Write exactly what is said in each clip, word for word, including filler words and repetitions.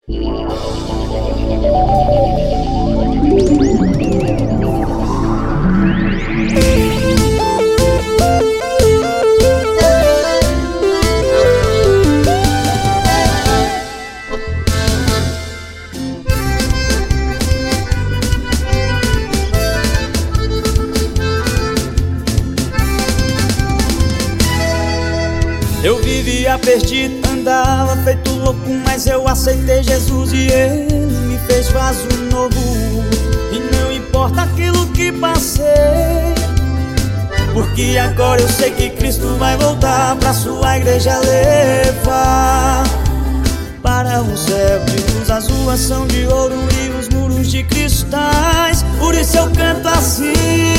Eu vivia perdido, andava feito louco, mas eu aceitei Jesus e Ele me fez vaso novo. E não importa aquilo que passei, porque agora eu sei que Cristo vai voltar pra sua igreja levar para um céu de luz. As ruas são de ouro e os muros de cristais, por isso eu canto assim.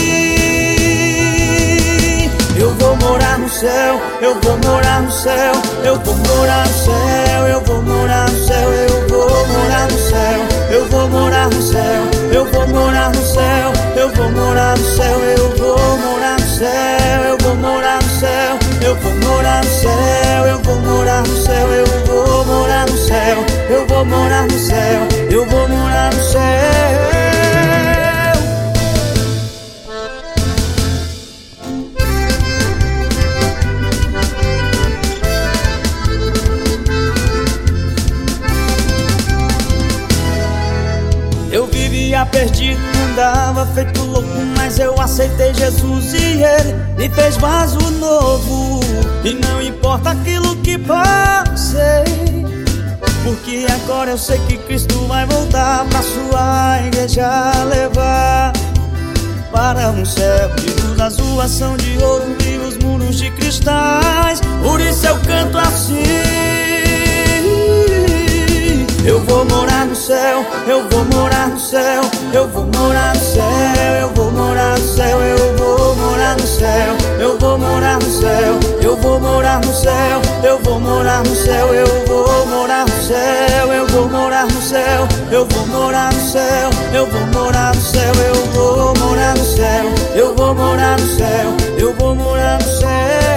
Eu vou morar no céu, eu vou morar no céu, eu vou morar no céu, eu vou morar no céu, eu vou morar no céu, eu vou morar no céu, eu vou morar no céu, eu vou morar no céu, eu vou morar no céu, eu vou morar no céu, eu vou morar no céu, eu vou morar no céu, eu vou morar no céu, eu vou morar no céu, eu vou morar no céu. Eu vivia perdido, andava feito louco, mas eu aceitei Jesus e Ele me fez vaso novo. E não importa aquilo que passei, porque agora eu sei que Cristo vai voltar pra sua igreja levar para um céu de luz. As ruas são de ouro e os muros de cristais, por isso eu canto assim. Eu vou morar no céu, eu vou morar no céu, eu vou morar no céu, eu vou morar no céu, eu vou morar no céu, eu vou morar no céu, eu vou morar no céu, eu vou morar no céu, eu vou morar no céu, eu vou morar no céu, eu vou morar no céu, eu vou morar no céu, eu vou morar no céu, eu vou morar no céu, eu vou morar no céu.